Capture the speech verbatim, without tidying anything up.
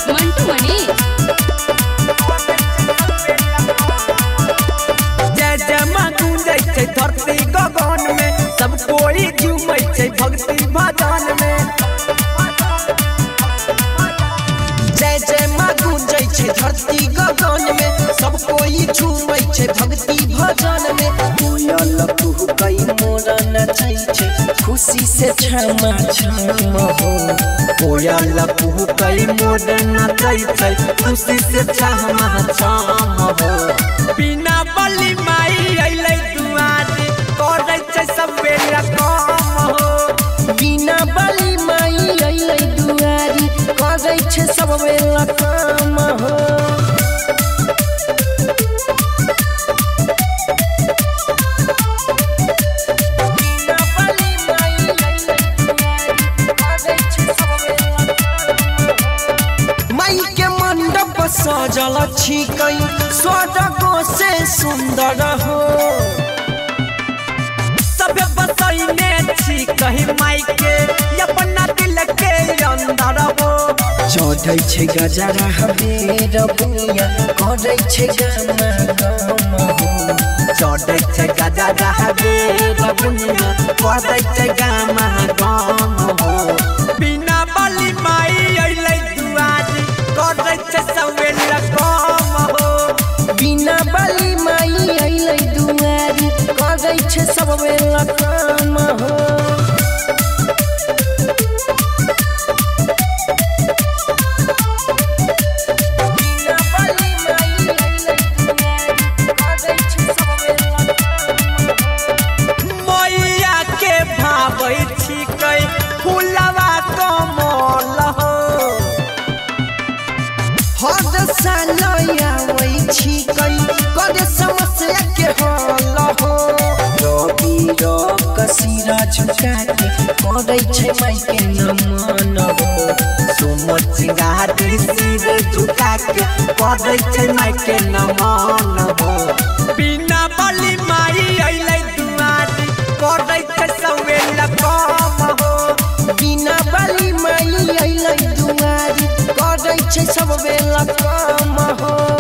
मंटू मनी जय जय मां गूंजै छै धरती गगन में, सब कोई झूमै छै भक्ति भजन में। जय जय मां गूंजै छै धरती गगन में, सब कोई झूमै छै भक्ति भजन में। कोयल कुहुकै मोरा नचै छै खुशी से छमा छम हो। कोयल कुहुकै मोरा नचै छै खुशी से छमा छम हो। बिना बलि माई अइलै दुआरी करै छै सब बेरा काम हो। बिना बलि माई अइलै दुआरी करै छै सब बेरा काम हो। सजल छिकै स्वर्ग से सुंदर हो। सब बसैने छिकै माई के अपना दिल के अंदर हो। चढ़ै छै गजरा हबेर बुनिया करै छै गामा गाम हो। चढ़ै छै गजरा हबेर बुनिया करै छै गामा गाम हो। बिना बलि माई अइलै दुआरी करै छै सब बेरा काम हो। बिना बलि माई अइलै दुआरी करै छै सब बेरा काम हो। मैया के भावै छिकै फुलवा कमल हो। हर साल आबै छिकै करे समस्या के हल हो। रवि रकसीरा झुका के करै छै माई के नमन हो। सुमन सिंगार सिर झुका के करै छै माई के नमन हो। बिना बलि माई अइलै दुआरी करै छै सब बेरा काम हो। बिना बलि माई अइलै दुआरी करै छै सब बेरा काम हो।